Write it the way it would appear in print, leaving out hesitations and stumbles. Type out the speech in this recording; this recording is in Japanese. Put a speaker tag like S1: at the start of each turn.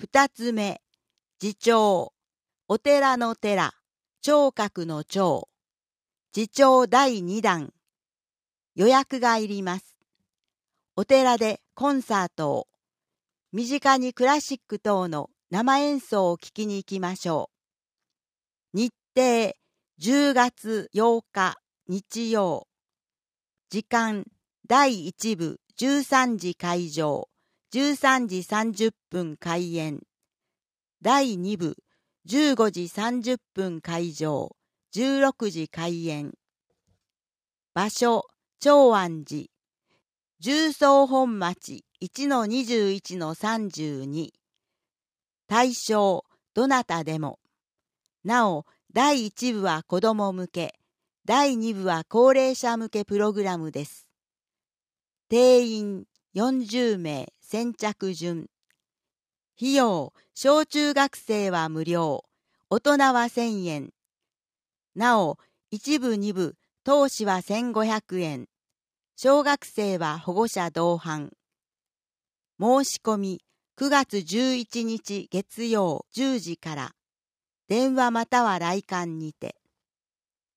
S1: 二つ目、寺帳、お寺の寺、聴覚の聴。寺帳第2弾。予約がいります。お寺でコンサートを、身近にクラシック等の生演奏を聴きに行きましょう。日程、10月8日日曜。時間、第1部13時開場、13時30分開演。第2部15時30分開場、16時開演。場所、長安寺。重曹本町 1-21-32。対象、どなたでも。なお、第1部は子供向け、第2部は高齢者向けプログラムです。定員40名先着順。費用、小中学生は無料、大人は1000円。なお、1部2部、投資は1500円。小学生は保護者同伴。申し込み、9月11日月曜10時から。電話または来館にて。